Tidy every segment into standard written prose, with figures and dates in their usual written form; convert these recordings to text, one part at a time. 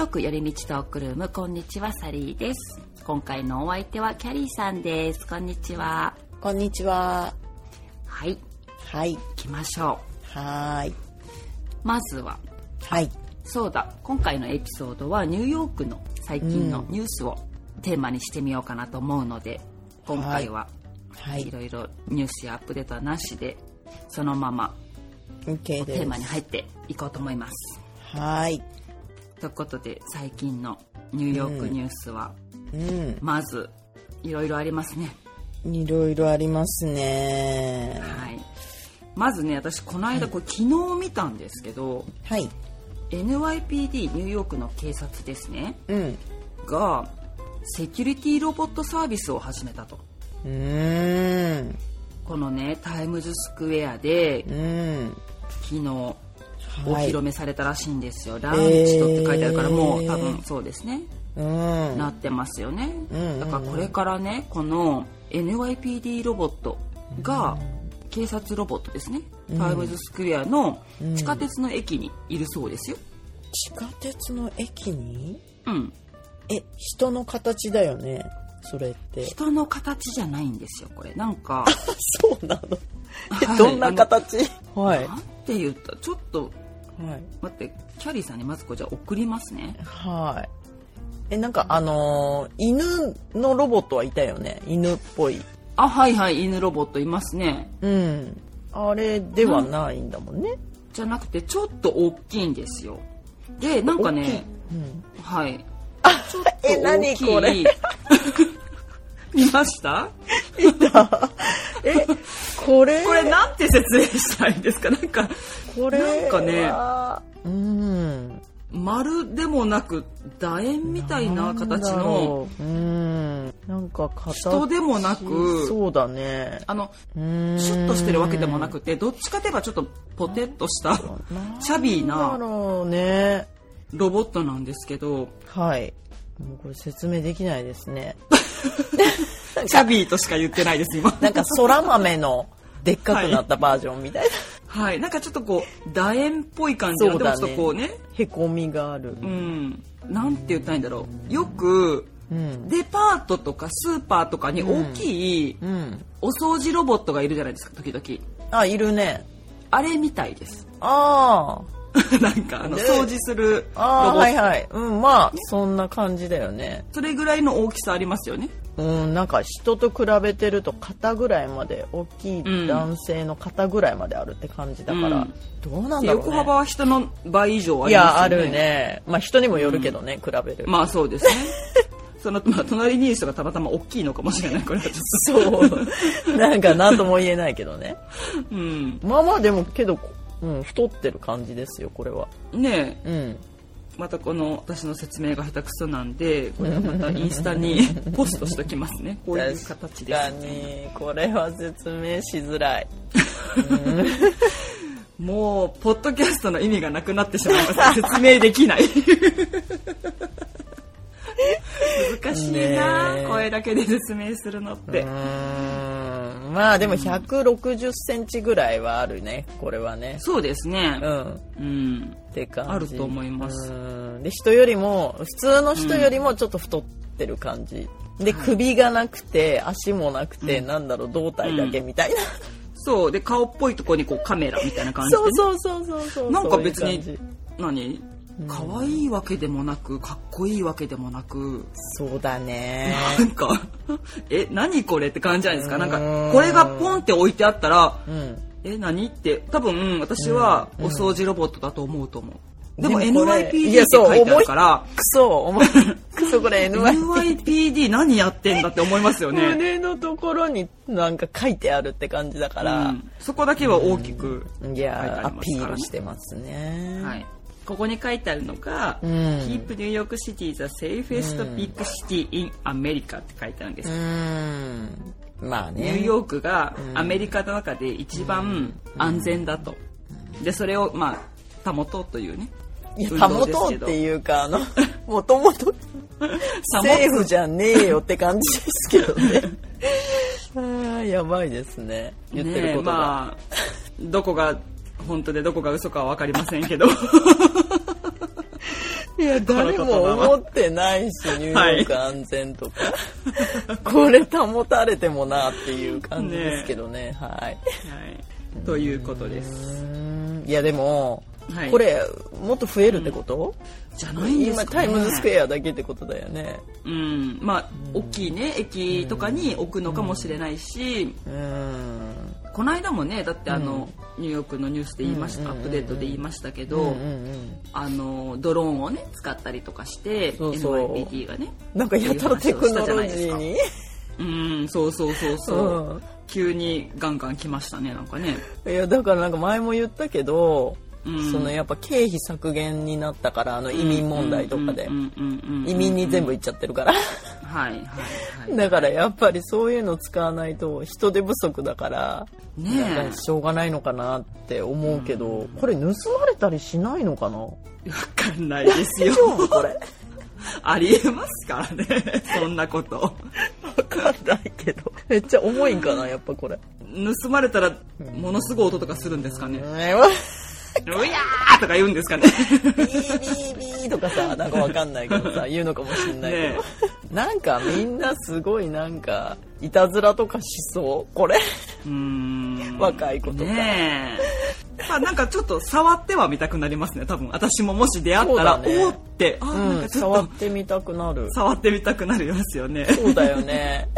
ーク寄り道トークルーム、こんにちは、サリーです。今回のお相手はキャリーさんです。こんにちは。 こんにちは。 はい。 はい。 行きましょう。はい。 まずは。 はい。 そうだ。今回のエピソードはニューヨークの最近のニュースをテーマにしてみようかなと思うので、今回は、いろいろニュースやアップデートはなしで、そのまま、 テーマに入っていこうと思います。 はい。 ということで、最近のニューヨークニュースは、まずいろいろありますね。 いろいろありますね。 はい。まずね、私この間、これ昨日見たんですけど、 はい。 NYPD ニューヨークの警察ですね、がセキュリティロボットサービスを始めたと。このね、タイムズスクエアで、昨日お披露目されたらしいんですよ。ランチとって書いてあるから、もう多分そうですね、なってますよね。だからこれからね、この NYPD ロボットが警察ロボットですね、タイムズスクエアの地下鉄の駅にいるそうですよ。 地下鉄の駅に？人の形だよね、それって。 人の形じゃないんですよ、これ。なんかそうなの？どんな形？ なんて言った、ちょっと、待って、キャリーさんにまずこれじゃあ送りますね。 なんか犬のロボットはいたよね、犬っぽい。 はいはい、犬ロボットいますね。 あれではないんだもんね。 じゃなくてちょっと大きいんですよ。で、なんかね、はい。ちょっと大きい。 何これ？ 見ました？ 見た。これなんて説明したらいいんですか？なんかね、丸でもなく楕円みたいな形の、なんか人でもなく、 そうだね、 シュッとしてるわけでもなくて、どっちかといえばちょっとポテッとしたチャビーなロボットなんですけど、 もうこれ説明できないですね。 チャビーとしか言ってないです今。 なんか空豆のでっかくなったバージョンみたいな。 なんかちょっとこう楕円っぽい感じの、でもちょっとこうね、 へこみがある。 なんて言ったらいいんだろう。よくデパートとかスーパーとかに大きいお掃除ロボットがいるじゃないですか、時々。 いるね。 あれみたいです。なんか掃除するロボット。 まあそんな感じだよね。 それぐらいの大きさありますよね。 なんか人と比べてると肩ぐらいまで、大きい男性の肩ぐらいまであるって感じだから、どうなんだろうね。 横幅は人の倍以上ありますよね。 あるね。まあ人にもよるけどね、比べる。 まあそうですね。隣にいる人がたまたま大きいのかもしれない、これはちょっと。 そう。なんか何とも言えないけどね。まあまあでもけど、太ってる感じですよ、これは。 ねえ。またこの私の説明が下手くそなんで、これはまたインスタにポストしときますね。こういう形です。 確かにこれは説明しづらい。 もうポッドキャストの意味がなくなってしまいます。説明できない。難しいな、声だけで説明するのって。 まあでも160センチぐらいはあるね、これはね。 そうですね。 って感じ。 あると思います。 で、普通の人よりもちょっと太ってる感じ。で、首がなくて、足もなくて、胴体だけみたいな。 そう。で、顔っぽいところにこうカメラみたいな感じで、ね。 そう。 なんか別に、可愛いわけでもなく、かっこいいわけでもなく。 そうだね。 なんか何これって感じじゃないですか。なんかこれがポンって置いてあったら、何って多分私はお掃除ロボットだと思うと思う。でも NYPD って書いてあるから、 クソこれ NYPD 何やってんだって思いますよね。 胸のところになんか書いてあるって感じだから、 そこだけは大きく書いてありますからね。 アピールしてますね。 ここに書いてあるのが、Keep New York City the safest big city in America って書いてあるんです。 まあね。 ニューヨークがアメリカの中で一番安全だと。で、それを保とうというね。 保とうっていうか、もともとセーフじゃねえよって感じですけどね。やばいですね。言ってることが。 どこが本当でどこが嘘かは分かりませんけどいや誰も思ってないし、ニューヨーク安全とか、これ保たれてもなっていう感じですけどね。はい、はい、 ということです。 いやでも、これもっと増えるってこと、 じゃないんですかね。 今タイムズスクエアだけってことだよね。 まあ大きいね駅とかに置くのかもしれないし、この間もねだってニューヨークのニュースで言いました、アップデートで言いましたけど、ドローンをね使ったりとかして、NYPD がねなんかやたらテクノロジーにそう、急にガンガン来ましたねなんかね。 いやだからなんか前も言ったけど、そのやっぱ経費削減になったから移民問題とかで移民に全部行っちゃってるからだからやっぱりそういうの使わないと人手不足だからなんかしょうがないのかなって思うけど、これ盗まれたりしないのかな。 わかんないですよこれありえますからねそんなことわかんないけどめっちゃ重いんかなやっぱこれ。 盗まれたらものすごい音とかするんですかね。うやーとか言うんですかね。 ビービービーとかさ、なんかわかんないけどさ、言うのかもしれないけど、なんかみんなすごいなんかいたずらとかしそうこれ。若い子とか。 まあなんかちょっと触ってはみたくなりますね。多分私ももし出会ったら、おーってなんかちょっと触ってみたくなる。 触ってみたくなりますよね。 そうだよね。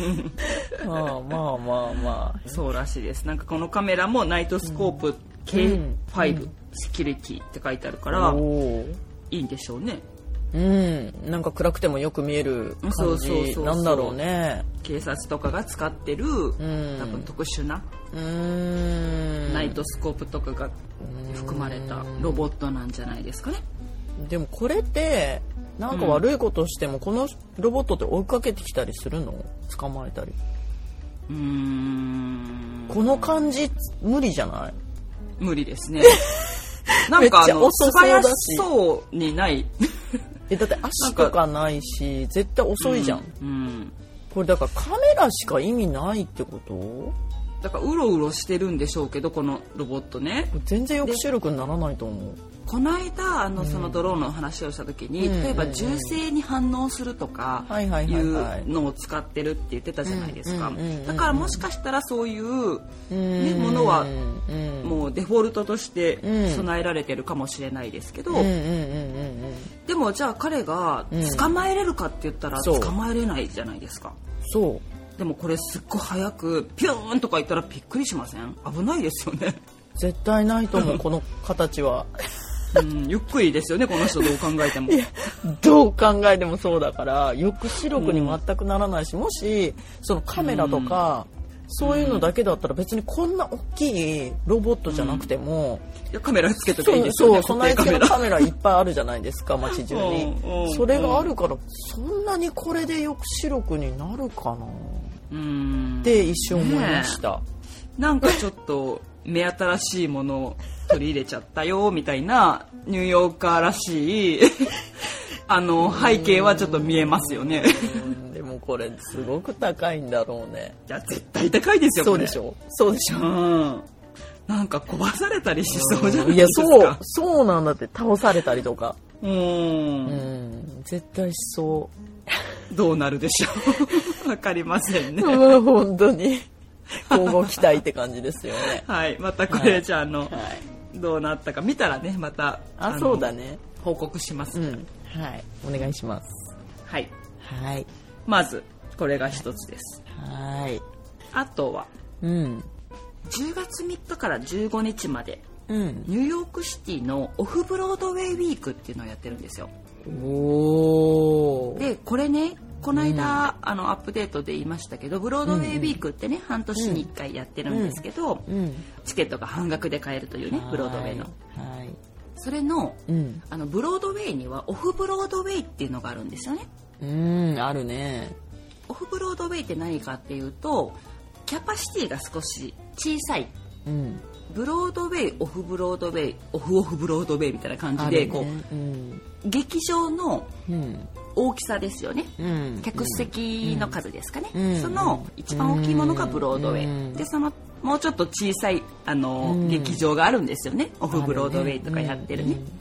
まあそうらしいです。なんかこのカメラもナイトスコープK5 セキュリティって書いてあるからいいんでしょうね。 なんか暗くてもよく見える感じなんだろうね。 警察とかが使ってる多分特殊なナイトスコープとかが含まれたロボットなんじゃないですかね。 でもこれってなんか悪いことしてもこのロボットって追いかけてきたりするの？捕まえたり。この感じ無理じゃない？ 無理ですね。なんか素早そうにないだって足とかないし絶対遅いじゃん、これだからカメラしか意味ないってこと？ だからうろうろしてるんでしょうけどこのロボットね全然抑止力にならないと思う。 この間そのドローンの話をした時に、例えば銃声に反応するとかいうのを使ってるって言ってたじゃないですか。だからもしかしたらそういう、ね、ものはもうデフォルトとして備えられてるかもしれないですけど、でもじゃあ彼が捕まえれるかって言ったら捕まえれないじゃないですか。 そうでもこれすっごい早くピューンとか言ったらびっくりしません？危ないですよね。 絶対ないと思うこの形は。 ゆっくりですよねこの人どう考えても。 どう考えてもそうだから抑止力に全くならないし、もしそのカメラとか、そういうのだけだったら別にこんな大きいロボットじゃなくても、 いやカメラつけとけばいいんですよね。 備え付けのカメラいっぱいあるじゃないですか街中に。それがあるからそんなにこれで抑止力になるかなって一瞬思いました、 なんかちょっと目新しいものを取り入れちゃったよみたいなニューヨーカーらしい背景はちょっと見えますよね。 でもこれすごく高いんだろうね。 いや絶対高いですよ。 そうでしょ。そうでしょ。 なんか壊されたりしそうじゃないですか。 いやそうなんだって。倒されたりとか絶対しそう。 どうなるでしょう。わかりませんね。 本当に今後期待って感じですよね。 はい、またこれじゃあどうなったか見たらねまたそうだね報告します、 はいお願いします。 はいはいまずこれが一つです。 はいあとは10月3日から15日まで、ニューヨークシティのオフブロードウェイウィークっていうのをやってるんですよ。でこれねこの間、アップデートで言いましたけどブロードウェイウィークってね、半年に1回やってるんですけど、チケットが半額で買えるというねブロードウェイの、それの、ブロードウェイにはオフブロードウェイっていうのがあるんですよね。 あるね。 オフブロードウェイって何かっていうとキャパシティが少し小さい、ブロードウェイオフブロードウェイオフブロードウェイみたいな感じで、こう、劇場の大きさですよね、客席の数ですかね、その一番大きいものがブロードウェイ、でそのもうちょっと小さい劇場があるんですよね、オフブロードウェイとかやってるね、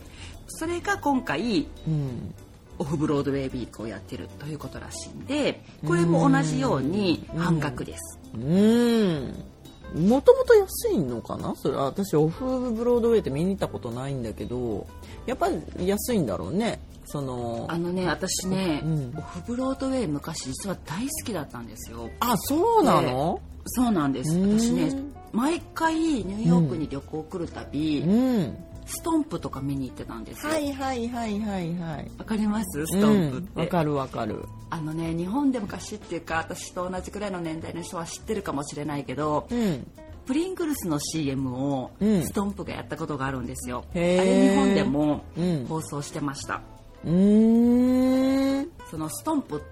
それが今回、オフブロードウェイウィークをやってるということらしいんで、これも同じように半額です。 もともと安いのかな。それ私オフブロードウェイって見に行ったことないんだけど、やっぱり安いんだろうね。 私ね、オフブロードウェイ昔実は大好きだったんですよ。 あ、そうなの？ そうなんです。私ね、毎回ニューヨークに旅行来るたび、ストンプとか見に行ってたんですよ。 はいわかります？ストンプって。 わかる。 日本で昔っていうか、私と同じくらいの年代の人は知ってるかもしれないけど、プリングルスの CM をストンプがやったことがあるんですよ。あれ日本でも放送してました。そのストンプって、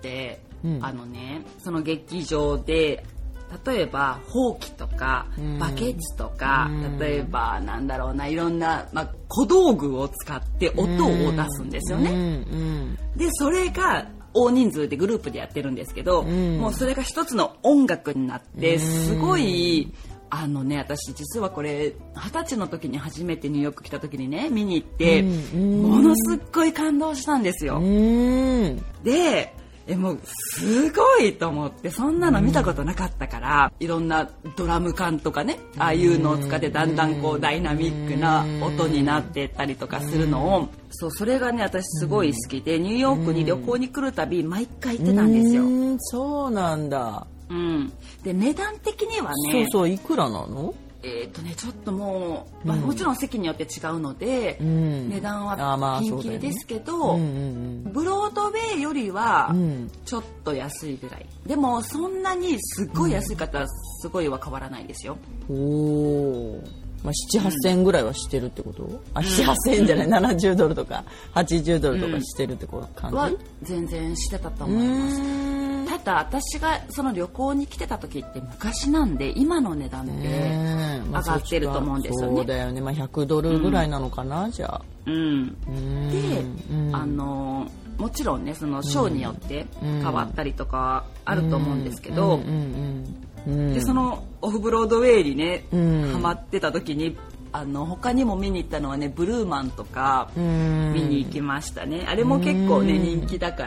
その劇場で例えばほうきとかバケツとか、例えばいろんな、小道具を使って音を出すんですよね。でそれが大人数でグループでやってるんですけど、もうそれが一つの音楽になってすごい私実はこれ20歳の時に初めてニューヨーク来た時にね見に行って、ものすっごい感動したんですよ。でもうすごいと思って、そんなの見たことなかったから、いろんなドラム缶とかね、ああいうのを使ってだんだんこうダイナミックな音になってったりとかするのを、それがね私すごい好きで、ニューヨークに旅行に来るたび毎回行ってたんですよ。 そうなんだ。 で値段的にはね、 いくらなの？ ちょっともう、もちろん席によって違うので、値段はピンキリですけど、ブロードウェイよりはちょっと安いぐらい。でもそんなにすっごい安い方はすごいは変わらないですよ。 7,8,000円ぐらいはしてるってこと？7,8,000円じゃない、70ドルとか80ドルとかしてるって感じ？ は全然してたと思います。ただ私がその旅行に来てた時って昔なんで、今の値段で上がってると思うんですよね。 そうだよね。100ドルぐらいなのかな、じゃあ。 で、もちろんねそのショーによって変わったりとかあると思うんですけど、でそのオフブロードウェイにねハマってた時に、他にも見に行ったのはねブルーマンとか見に行きましたね。あれも結構ね人気だから、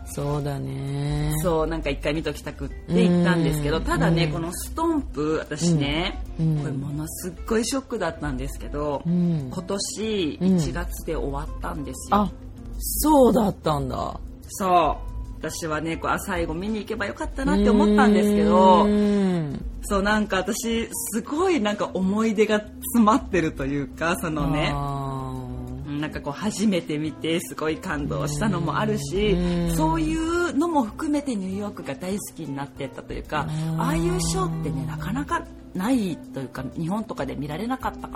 そうだね、 なんか一回見ときたくって行ったんですけど、ただねこのストンプ私ね、これものすっごいショックだったんですけど、今年1月で終わったんですよ。 あ、そうだったんだ。 私はね最後見に行けばよかったなって思ったんですけど、なんか私すごいなんか思い出が詰まってるというか、なんか初めて見てすごい感動したのもあるし、そういうのも含めてニューヨークが大好きになってったというか、ああいうショーってねなかなかないというか、日本とかで見られなかったから、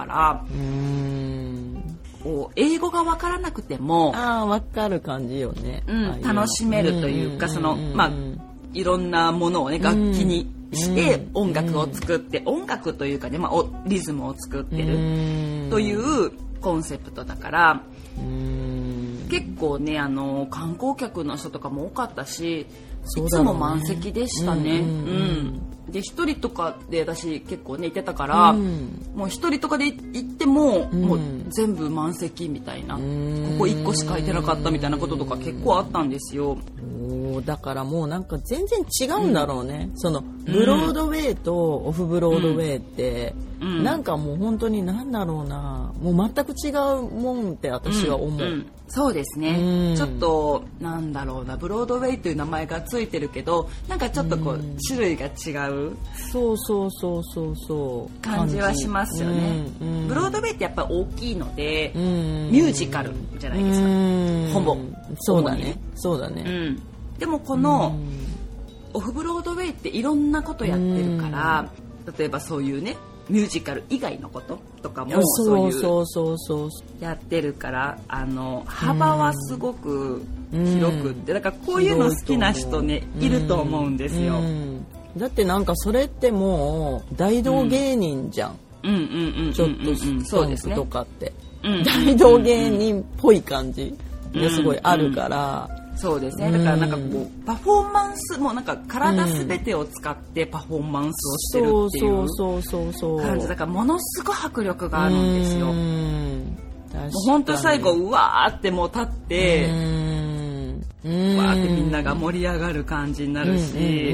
英語が分からなくても分かる感じよね、 楽しめるというか、いろんなものをね楽器にして音楽を作って、音楽というかね、リズムを作ってるというコンセプトだから、結構ね観光客の人とかも多かったし、いつも満席でしたね。で一人とかで私結構ね行ってたから、もう一人とかで行っても、もう全部満席みたいな、ここ1個しか空いてなかったみたいなこととか結構あったんですよ。 だからもうなんか全然違うんだろうね、そのブロードウェイとオフブロードウェイって、なんかもう本当になんだろうな、もう全く違うもんって私は思う。 そうですね、ちょっとなんだろうな、ブロードウェイという名前がついてるけど、なんかちょっと種類が違う感じはしますよね。ブロードウェイってやっぱり大きいので、ミュージカルじゃないですか、ほぼ。 そうだね、 でもこのオフブロードウェイっていろんなことやってるから、例えばそういうねミュージカル以外のこととかもそういうやってるから、幅はすごく広くって、だからこういうの好きな人ねいると思うんですよ。 だってなんかそれってもう大道芸人じゃん、ちょっとストンプとかって大道芸人っぽい感じですごいあるから、 そうですね。だからなんかパフォーマンスもなんか体すべてを使ってパフォーマンスをしてるっていう感じだから、ものすごい迫力があるんですよ。 もう本当最後うわーってもう立ってわーってみんなが盛り上がる感じになるし、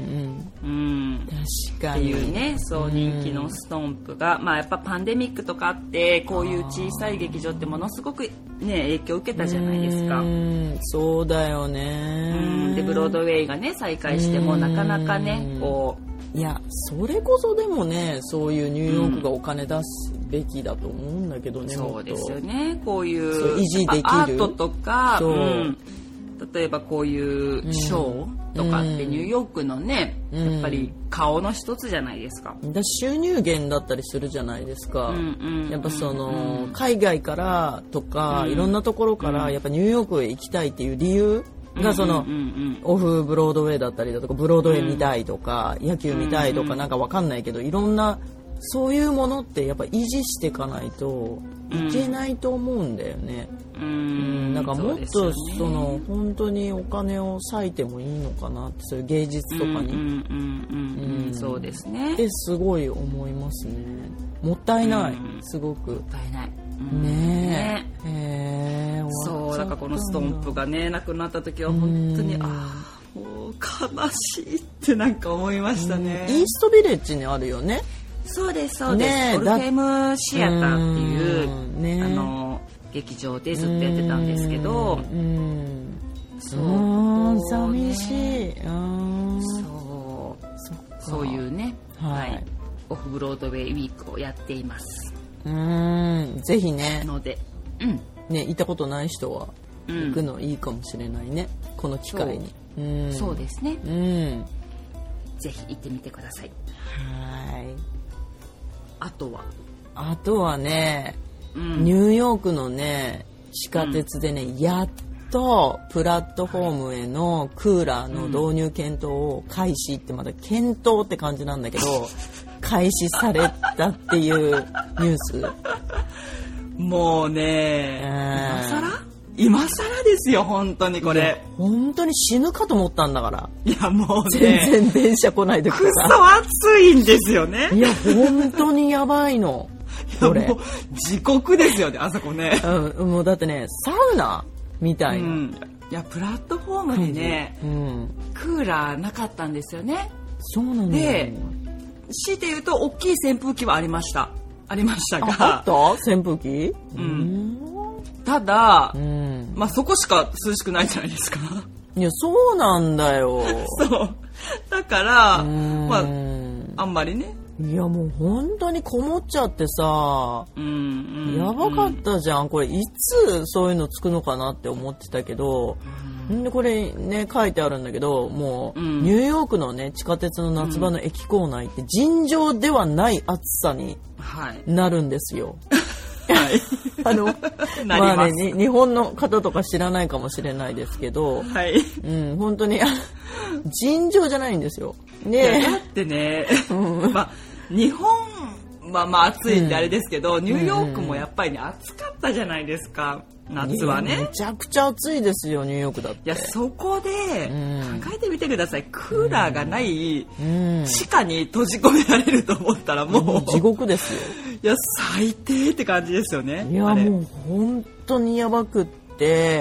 確かにっていうね、そう人気のストンプが、まあやっぱパンデミックとかあってこういう小さい劇場ってものすごくね影響を受けたじゃないですか。 そうだよね。 でブロードウェイがね再開してもなかなかねこういやそれこそでもねそういうニューヨークがお金出すべきだと思うんだけどね。 そうですよね。こういう維持できるアートとか例えばこういうショーとかってニューヨークのね、やっぱり顔の一つじゃないですか。 収入源だったりするじゃないですか。やっぱその海外からとかいろんなところからやっぱニューヨークへ行きたいっていう理由がそのオフブロードウェイだったりだとかブロードウェイ見たいとか野球見たいとかなんかわかんないけどいろんなそういうものってやっぱ維持していかないといけないと思うんだよね。なんかもっとその本当にお金を割いてもいいのかなってそういう芸術とかにそうですねってすごい思いますね。もったいない、すごくもったいないねえ。そうだからこのストンプがねなくなった時は本当にもう悲しいってなんか思いましたね。 イーストビレッジにあるよね。 そうですそうです、オルフェムシアターっていう劇場でずっとやってたんですけどそう寂しいそういうね、オフブロードウェイウィークをやっています。 ぜひねので、 行ったことない人は行くのいいかもしれないね、この機会に。 そうですね、ぜひ行ってみてください。あとはね、ニューヨークのね地下鉄でね、やっとプラットフォームへのクーラーの導入検討を開始ってまだ検討って感じなんだけど開始されたっていうニュース。 もうね今更ですよ本当にこれ。 本当に死ぬかと思ったんだから。 いやもうね全然電車来ない時からくそ暑いんですよね。 いや本当にやばいの。これもう地獄ですよねあそこね。 もうだってねサウナみたいな、 いやプラットフォームにね、クーラーなかったんですよね。 そうなんだ。 で強いて言うと大きい扇風機はありましたが。 あった扇風機？ ただ、まあそこしか涼しくないじゃないですか。 いやそうなんだよ。 そうだからまああんまりね。 いやもう本当にこもっちゃってさ、やばかったじゃん。これいつそういうのつくのかなって思ってたけど、でこれね書いてあるんだけど、もう、ニューヨークのね地下鉄の夏場の駅構内って尋常ではない暑さになるんですよ。まあね日本の方とか知らないかもしれないですけど、本当に尋常じゃないんですよ。ね、 だってね、まあ日本はまあ暑いってあれですけど、ニューヨークもやっぱりね暑かったじゃないですか夏はね。 めちゃくちゃ暑いですよニューヨークだって。 いやそこで考えてみてください。クーラーがない地下に閉じ込められると思ったらもう地獄ですよ。 いや最低って感じですよね。 いやもう本当にやばくって、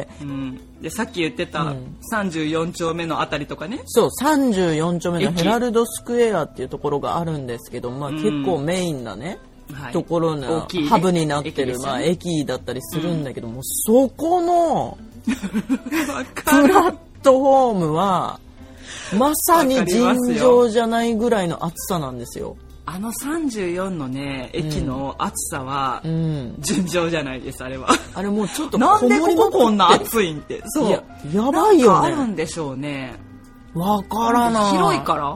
でさっき言ってた34丁目のあたりとかね。 そう34丁目のヘラルドスクエアっていうところがあるんですけど、まあ、結構メインなね、ところのハブになってるまあ駅だったりするんだけども、そこのプラットフォームはまさに尋常じゃないぐらいの暑さなんですよ。 あの34のね駅の暑さは尋常じゃないです。あれはあれもうちょっとなんでこんな暑いんって。そう やばいよね。 あるんでしょうね。 わからない。 広いから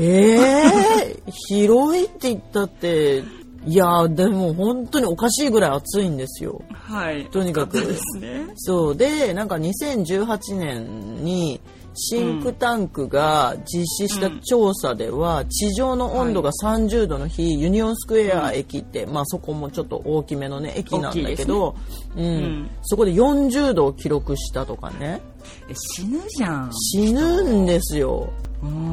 広いって言ったっていやでも本当におかしいぐらい暑いんですよ。とにかくですね。 そうでなんか2018年にシンクタンクが実施した調査では、地上の温度が30度の日、ユニオンスクエア駅って、まあそこもちょっと大きめのね駅なんだけど、そこで40度を記録したとかね。 死ぬじゃん。 死ぬんですよ。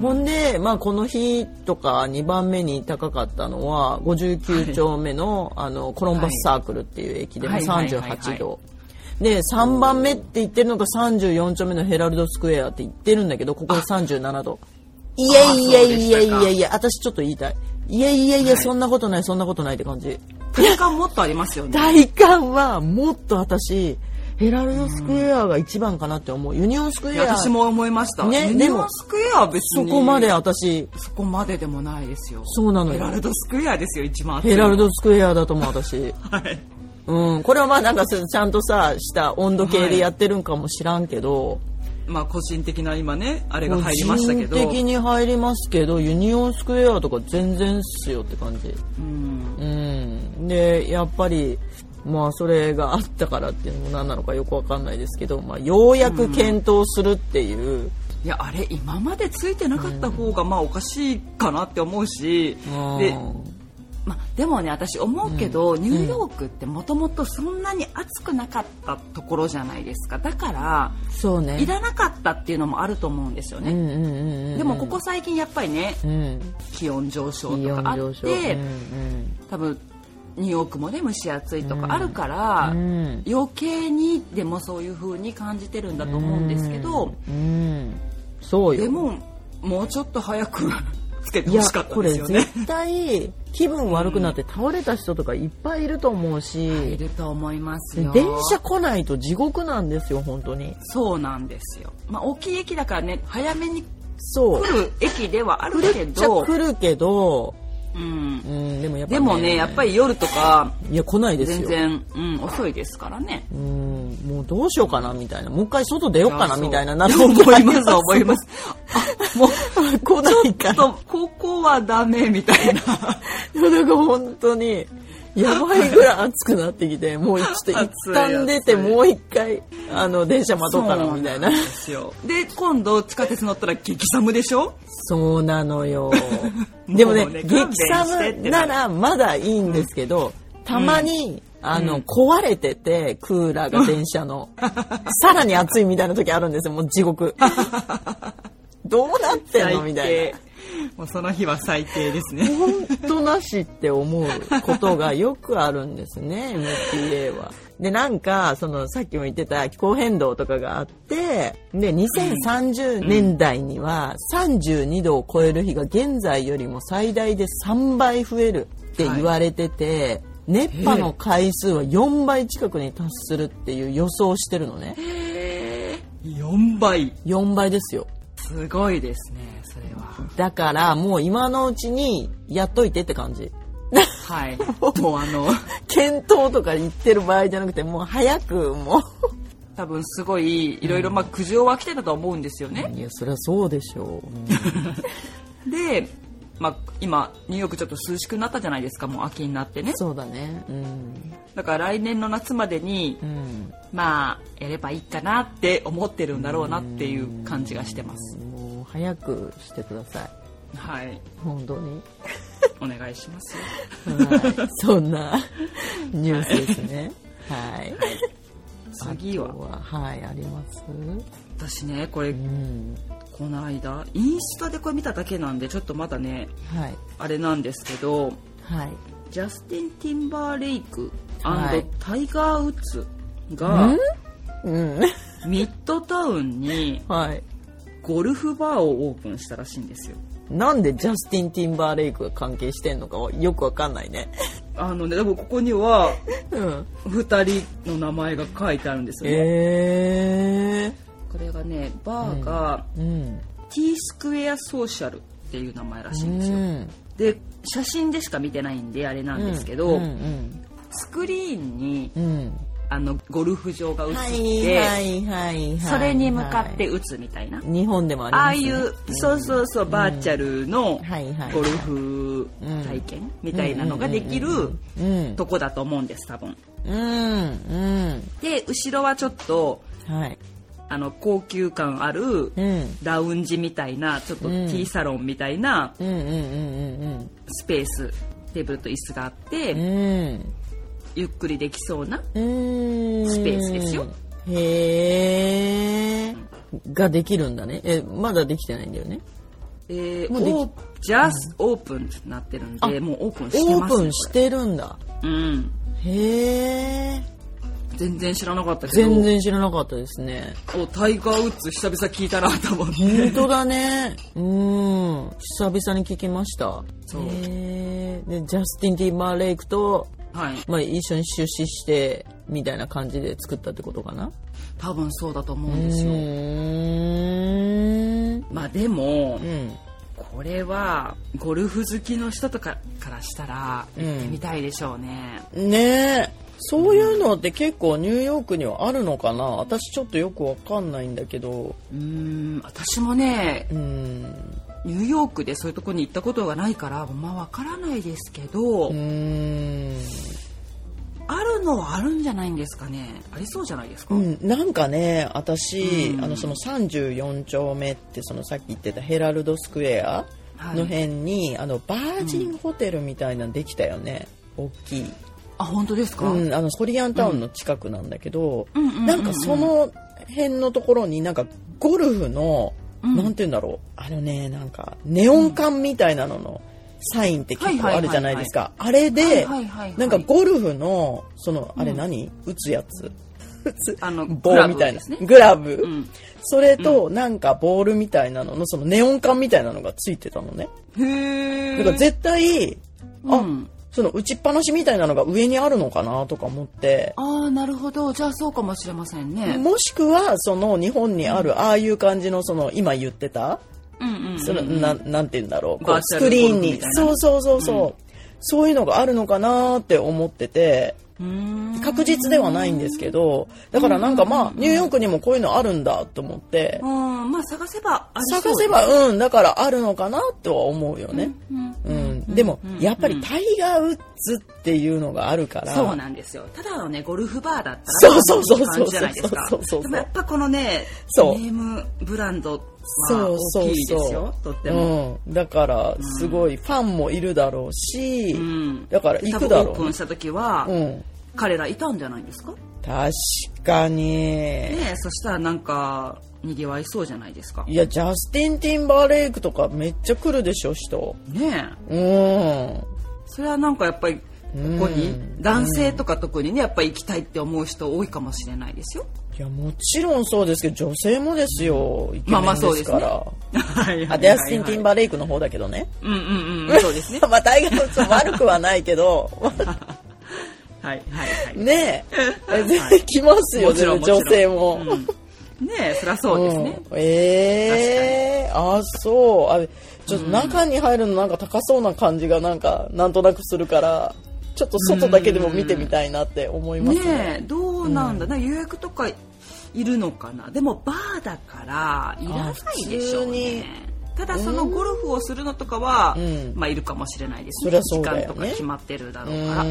ほんで、まあ、この日とか2番目に高かったのは59丁目の、コロンバスサークルっていう駅でも38度。で、3番目って言ってるのが34丁目のヘラルドスクエアって言ってるんだけど、ここで37度。いやいやいやいやいや、私ちょっと言いたい。いやいやいや、そんなことない、そんなことないって感じ。 体感もっとありますよね。 体感はもっと私、ヘラルドスクエアが一番かなって思う。ユニオンスクエア。 私も思いました。ね、ユニオンスクエアは別に。 そこまで私。 そこまででもないですよ。 そうなのよ。 ヘラルドスクエアですよ、一番。 ヘラルドスクエアだと思う、私。 はい。 うん。これはまあなんかちゃんとさ、した温度計でやってるんかもしらんけど。 まあ個人的な今ね、あれが入りましたけど。 個人的に入りますけど、ユニオンスクエアとか全然っすよって感じ。で、やっぱり、まあそれがあったからっていうのも何なのかよくわかんないですけど、まあようやく検討するっていう、 いやあれ今までついてなかった方がまあおかしいかなって思うし、で、まあ、でもね私思うけど、ニューヨークってもともとそんなに暑くなかったところじゃないですか。だからそうね、 いらなかったっていうのもあると思うんですよね。でもここ最近やっぱりね、気温上昇とかあって、多分ニューヨークもね蒸し暑いとかあるから、余計にでもそういう風に感じてるんだと思うんですけど、 そうよ。 でももうちょっと早くつけてほしかったですよね。 いやこれ絶対気分悪くなって倒れた人とかいっぱいいると思うし、 いると思いますよ。 電車来ないと地獄なんですよ本当に。 そうなんですよ。まあ大きい駅だからね早めに来る駅ではあるけど、 来るけど。 でもやっぱり、ね、でもねやっぱり夜とかいや来ないですよ。 全然、遅いですからね。 もうどうしようかなみたいな、もう一回外出ようかなみたいななる思います思います。もう来ないから。 ちょっとここはダメみたいな。 なんか本当にやばいぐらい暑くなってきて、もうちょっと一旦出てもう一回電車待とうかなみたいな。 で今度地下鉄乗ったら激寒でしょ。 そうなのよ。でもね激寒ならまだいいんですけど、たまに壊れててクーラーが電車のさらに暑いみたいな時あるんですよ。もう地獄。どうなってんのみたいな。 もうその日は最低ですね。 本当なしって思うことがよくあるんですね。MPA は。でなんかさっきも言ってた気候変動とかがあって、で2030年代には32度を超える日が現在よりも最大で3倍増えるって言われてて、熱波の回数は4倍近くに達するっていう予想をしてるのね。 4倍 4倍ですよ。 すごいですねそれは。 だからもう今のうちにやっといてって感じ。 はい。もう検討とか言ってる場合じゃなくて、もう早くもう多分すごいいろいろ苦情は来てたと思うんですよね。 いやそれはそうでしょう。で、今ニューヨークちょっと涼しくなったじゃないですか。もう秋になってね。 そうだね。 だから来年の夏までに、やればいいかなって思ってるんだろうなっていう感じがしてます。 もう早くしてください。 はい。 本当に。 お願いしますよ。はい。そんなニュースですね。はい。 次ははい、あります。 私ねこれ、この間インスタでこれ見ただけなんでちょっとまだね、あれなんですけど、ジャスティン・ティンバーレイク&タイガー・ウッズが、ミッドタウンにゴルフバーをオープンしたらしいんですよ。 なんでジャスティン・ティンバーレイクが関係してんのかよくわかんないね。 でもここには2人の名前が書いてあるんですよね。これがねバーが、T スクエアソーシャルっていう名前らしいんですよ。で写真でしか見てないんであれなんですけど、スクリーンに、ゴルフ場が映って、それに向かって打つみたいな。 日本でもありますね。 ああいうそうバーチャルのゴルフ体験みたいなのができるとこだと思うんです多分。で後ろはちょっと、高級感あるラウンジみたいなちょっとティーサロンみたいなスペース、テーブルと椅子があって、ゆっくりできそうなスペースですよ。 へー。ができるんだね。まだできてないんだよね。 just open ってなってるんで、もうオープンしてます。 オープンしてるんだ。 うん。 へー。 全然知らなかったけど。 全然知らなかったですね。 タイガー・ウッズ久々聞いたなと思って。 本当だね。久々に聞きました。 そう。 でジャスティン・ティンバーレイクと、 はい、 まあ、一緒に出資してみたいな感じで作ったってことかな。 多分そうだと思うんですよ。まあでも、これはゴルフ好きの人とかからしたら行ってみたいでしょうね。 ねえ。そういうのって結構ニューヨークにはあるのかな。私ちょっとよくわかんないんだけど。 私もね、ニューヨークでそういうところに行ったことがないからまあわからないですけど、あるのはあるんじゃないんですかね。ありそうじゃないですか。 なんかね、私その34丁目ってそのさっき言ってたヘラルドスクエアの辺に、バージンホテルみたいなのできたよね。大きい。 あ、本当ですか。 ホリアンタウンの近くなんだけど、なんかその辺のところになんかゴルフの、なんて言うんだろう、なんかネオン管みたいなののサインって結構あるじゃないですか。あれでなんかゴルフのそのあれ何、打つやつ、棒みたいなグラブ、それとなんかボールみたいなののそのネオン管みたいなのがついてたのね。だから絶対その打ちっぱなしみたいなのが上にあるのかなとか思って。 ああ、なるほど。じゃあそうかもしれませんね。 もしくはその日本にあるああいう感じのその今言ってた、そのなんて言うんだろう、こうスクリーンにそういうのがあるのかなって思ってて。確実ではないんですけど、だからなんかまあニューヨークにもこういうのあるんだと思って、 まあ探せばありそうです。探せばだからあるのかなとは思うよね。でもやっぱりタイガー・ウッズっていうのがあるから。 そうなんですよ。ただのねゴルフバーだったらそうじゃないですか。でもやっぱこのねネームブランドは大きいですよ。とっても。 だからすごいファンもいるだろうし、だから行くだろう。 オープンした時は彼らいたんじゃないですか。 確かに。 ね、そしたらなんかにぎわいそうじゃないですか。 いや、ジャスティン・ティンバーレイクとかめっちゃ来るでしょ、人。 ねえ。それはなんかやっぱりここに男性とか特にねやっぱり行きたいって思う人多いかもしれないですよ。 いや、もちろんそうですけど女性もですよ。イケメンですから。 ジャスティン・ティンバーレイクの方だけどね。 そうですね。 まあタイガー・ウッズ悪くはないけど。ねえ、全然来ますよ、女性も。 ねえ、そりゃそうですね。 そう。ちょっと中に入るのなんか高そうな感じがなんとなくするから、ちょっと外だけでも見てみたいなって思いますね。 ねえ、どうなんだ、予約とかいるのかな。でもバーだからいらないでしょうね。ただそのゴルフをするのとかは、まあいるかもしれないですね。時間とか決まってるだろうから。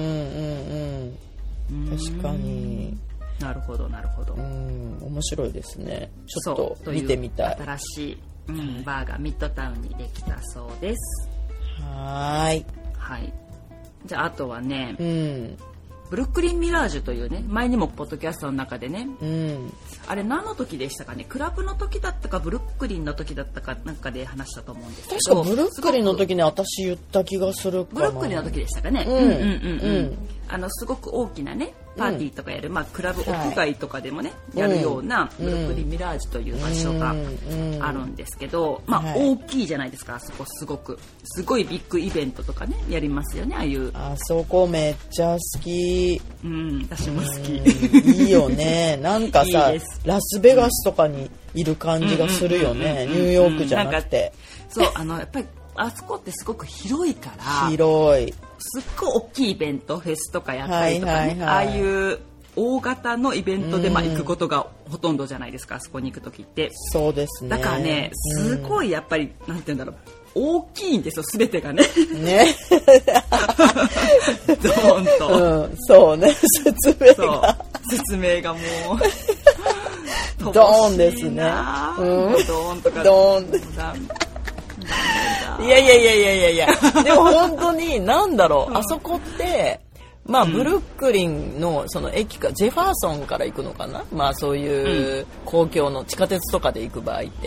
確かに。 なるほど。 面白いですね。ちょっと見てみたい。 新しい、バーがミッドタウンにできたそうです。 はい。 じゃああとはね、ブルックリンミラージュというね、前にもポッドキャストの中でね、あれ何の時でしたかね、クラブの時だったかブルックリンの時だったかなんかで話したと思うんですけど、 確かブルックリンの時に私言った気がするかな。 ブルックリンの時でしたかね。すごく大きなねパーティーとかやる、クラブ屋外とかでもね、やるようなブルックリンミラージュという場所があるんですけど、大きいじゃないですか。あそこすごいビッグイベントとかねやりますよね。 あそこめっちゃ好き。 私も好き。 いいよね。なんかさ、ラスベガスとかにいる感じがするよね。ニューヨークじゃなくて。 そう、やっぱりあそこってすごく広いから。 広い。 すっごい大きいイベント、フェスとかやったりとかね、ああいう大型のイベントで行くことがほとんどじゃないですか、あそこに行く時って。 そうですね。 だからね、すごいやっぱりなんて言うんだろう、大きいんですよ、すべてがね。 ね。 ドーンと。 そうね、説明がもうドーンですね。 ドーンとか。 ドーン。いやでも本当になんだろう、あそこってブルックリンのその駅かジェファーソンから行くのかな、そういう公共の地下鉄とかで行く場合って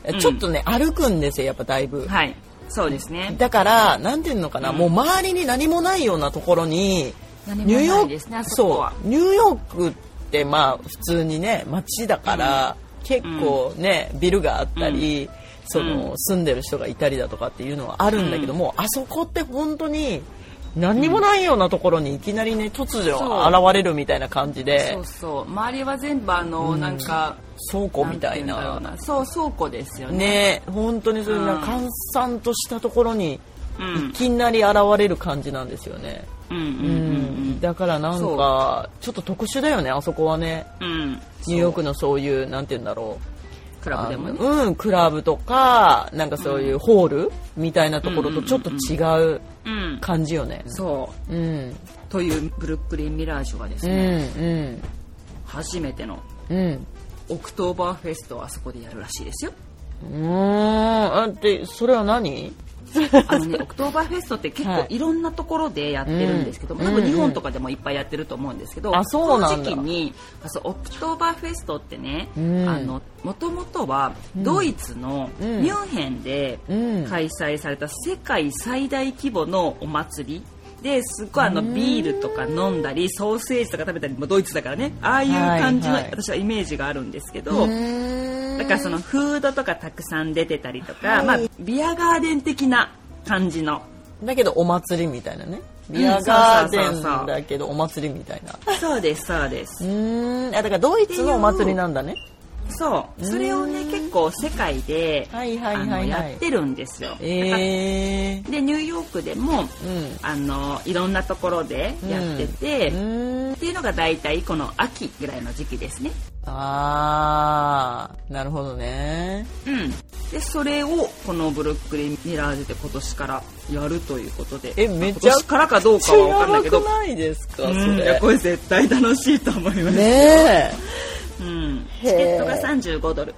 ちょっとね、歩くんですよやっぱだいぶ。 はい、そうですね。 だからなんていうのかな、もう周りに何もないようなところに、 ニューヨークですね、 そうニューヨークってまあ普通にね街だから、結構ねビルがあったり、住んでる人がいたりだとかっていうのはあるんだけども、あそこって本当に何にもないようなところにいきなりね突如現れるみたいな感じで、 周りは全部なんか倉庫みたいな、 倉庫ですよね。本当にそういう閑散としたところにいきなり現れる感じなんですよね。だからなんかちょっと特殊だよねあそこはね。ニューヨークのそういうなんていうんだろう、 クラブでもね、 クラブとかなんかそういうホールみたいなところとちょっと違う感じよね。 というブルックリンミラージュがですね、初めてのオクトーバーフェストをあそこでやるらしいですよ。 でそれは何？ オクトーバーフェストって結構いろんなところでやってるんですけど、多分日本とかでもいっぱいやってると思うんですけど、その時期にオクトーバーフェストってね、もともとはドイツのミュンヘンで開催された世界最大規模のお祭りですごいビールとか飲んだりソーセージとか食べたりもドイツだからね、ああいう感じの私はイメージがあるんですけど、だからそのフードとかたくさん出てたりとか、ビアガーデン的な感じのだけどお祭りみたいなね、ビアガーデンだけどお祭りみたいな。 そうですそうです。 だからドイツのお祭りなんだね。 それをね結構世界でやってるんですよ。でニューヨークでも、いろんなところでやってて、っていうのがだいたいこの秋ぐらいの時期ですね。 なるほどね。 でそれをこのブルックリンミラージュで今年からやるということで、 めっちゃ今年からかどうかは分かんないけど、 やばくないですかそれ。 いやこれ絶対楽しいと思いますね。 チケットが$35らしいです。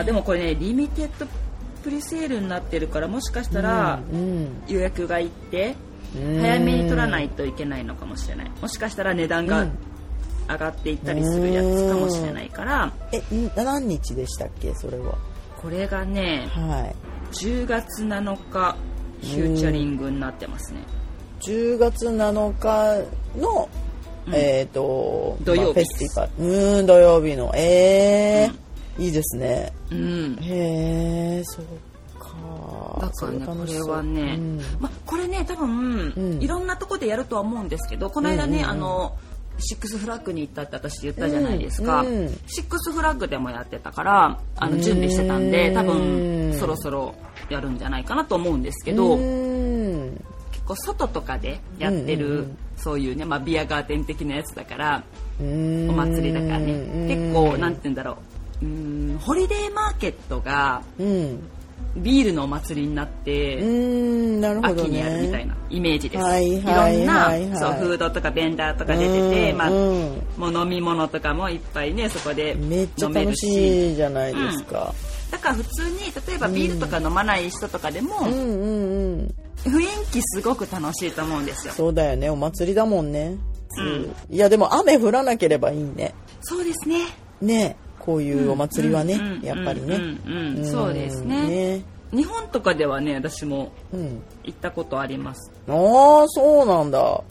でもこれねリミテッドプリセールになってるから、もしかしたら予約がいって早めに取らないといけないのかもしれない。もしかしたら値段が上がっていったりするやつかもしれないから。 何日でしたっけそれは。 これがね、10月7日フューチャリングになってますね。 10月7日の土曜日です。 土曜日のいいですね。そうか。 だからねこれはね、これね多分いろんなとこでやるとは思うんですけど、この間ねシックスフラッグに行ったって私言ったじゃないですか。シックスフラッグでもやってたから準備してたんで、多分そろそろやるんじゃないかなと思うんですけど、結構外とかでやってるそういうね、ビアガーデン的なやつだからお祭りだからね、結構なんて言うんだろう、ホリデーマーケットがビールのお祭りになって秋にやるみたいなイメージです。いろんなフードとかベンダーとか出てて、もう飲み物とかもいっぱいねそこで飲めるし、 めっちゃ楽しいじゃないですか。 だから普通に例えばビールとか飲まない人とかでも雰囲気すごく楽しいと思うんですよ。 そうだよね、お祭りだもんね。いやでも雨降らなければいいね。 そうですね。 ね、こういうお祭りはね、やっぱりね。 そうですね。日本とかではね私も行ったことあります。 そうなんだ。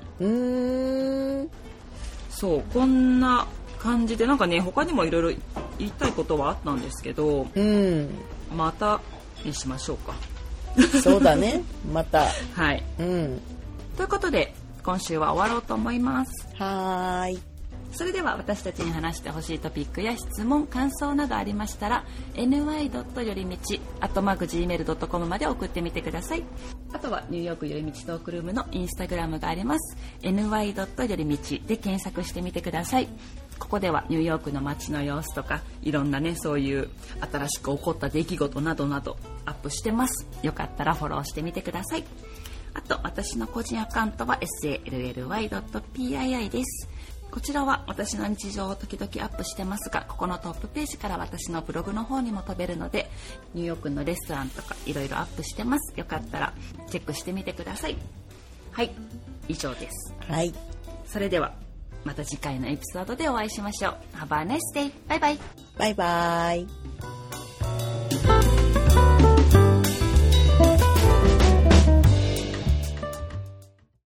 そうこんな感じでなんかね他にもいろいろ言いたいことはあったんですけど、またにしましょうか。 そうだね、また。 はい。ということで今週は終わろうと思います。 はい。 それでは私たちに話してほしいトピックや質問感想などありましたら ny. よりみち@gmail.com まで送ってみてください。あとはニューヨークよりみちトークルームのインスタグラムがあります。ny. よりみちで検索してみてください。ここではニューヨークの街の様子とかいろんなねそういう新しく起こった出来事などなどアップしてます。よかったらフォローしてみてください。あと私の個人アカウントは sally.pii です。こちらは私の日常を時々アップしてますが、ここのトップページから私のブログの方にも飛べるので、ニューヨークのレストランとかいろいろアップしてます。よかったらチェックしてみてください。はい、以上です。 はい。 それではまた次回のエピソードでお会いしましょう。Have a nice day. バイバイ。 バイバイ。